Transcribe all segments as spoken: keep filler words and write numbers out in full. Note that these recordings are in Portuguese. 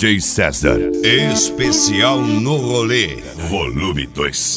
D J César, especial no rolê, volume dois.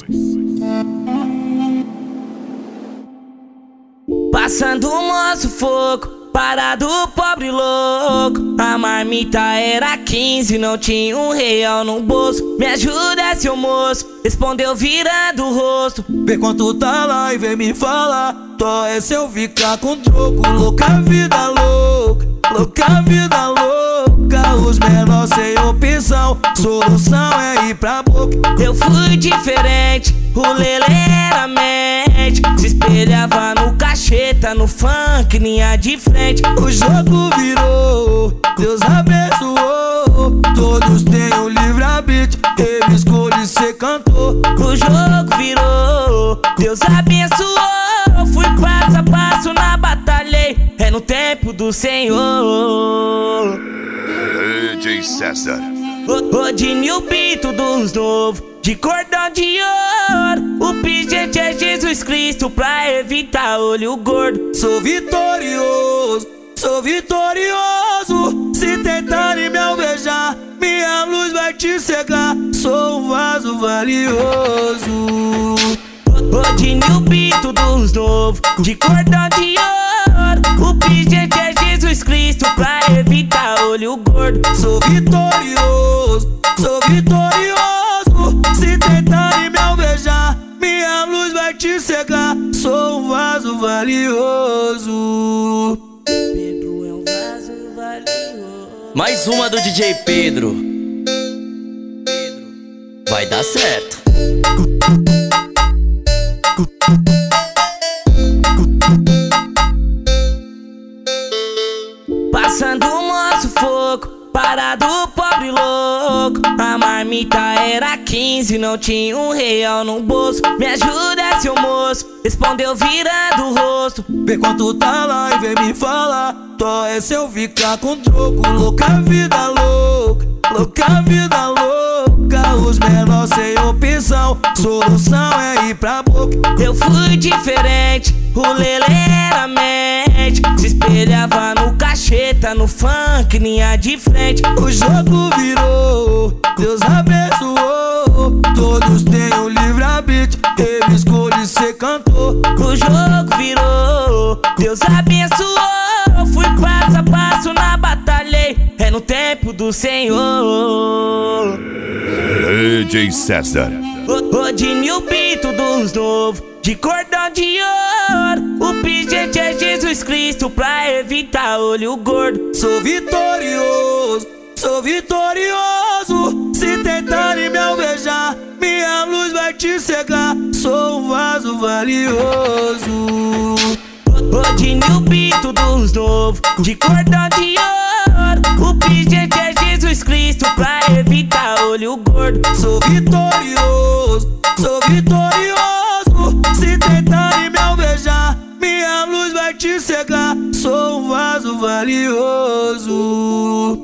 Passando o moço fogo, parado pobre louco. A marmita era quinze, não tinha um real no bolso. Me ajuda, seu moço, respondeu virando o rosto. Vê quanto tá lá e vem me falar. Tó é se eu ficar com troco. Louca vida louca, louca vida louca. Os menores sem opção, solução é ir pra boca. Eu fui diferente, o lelê era mente. Se espelhava no cacheta, no funk, linha de frente. O jogo virou, Deus abençoou. Todos têm o livre-arbítrio, ele escolhe ser cantor. O jogo virou, Deus abençoou. Fui passo a passo na batalha, é no tempo do Senhor. D J César. Rodinho o Bito dos novos, de cordão de ouro. O pijete é Jesus Cristo pra evitar olho gordo. Sou vitorioso, sou vitorioso. Se tentarem me alvejar, minha luz vai te cegar. Sou um vaso valioso. Rodinho o Bito dos novos, de cordão de ouro. O pijete é Jesus Cristo pra evitar olho gordo. Sou vitorioso, sou vitorioso. Se tentarem me alvejar, minha luz vai te cegar. Sou um vaso valioso. Pedro é um vaso valioso. Mais uma do D J Pedro. Vai dar certo. Passando o moço fogo, parado pobre louco. A marmita era quinze, não tinha um real no bolso. Me ajuda, seu moço, respondeu virando o rosto. Vê quanto tá lá e vem me falar. Tó é se eu ficar com troco. Louca vida louca, louca vida louca. Os menores sem opção, solução é ir pra boca. Eu fui diferente, o lelê era mente. Se espelhava no cacheta, no funk, linha de frente. O jogo virou, Deus abençoou. Todos têm o livre-arbítrio, ele escolhe ser cantor. O jogo virou, Deus abençoou. Fui passo a passo na batalha, é no tempo do Senhor. D J César. Rodinho o Bito dos novos, de cordão de ouro. O pijete é Jesus Cristo pra evitar olho gordo. Sou vitorioso, sou vitorioso. Se tentarem me alvejar, minha luz vai te cegar. Sou um vaso valioso. Rodinho o Bito dos novos, de cordão de ouro. O pijete é Jesus Cristo pra evitar olho gordo. Sou vitorioso, sou vitorioso. Se tentarem me alvejar, minha luz vai te cegar. Sou um vaso valioso.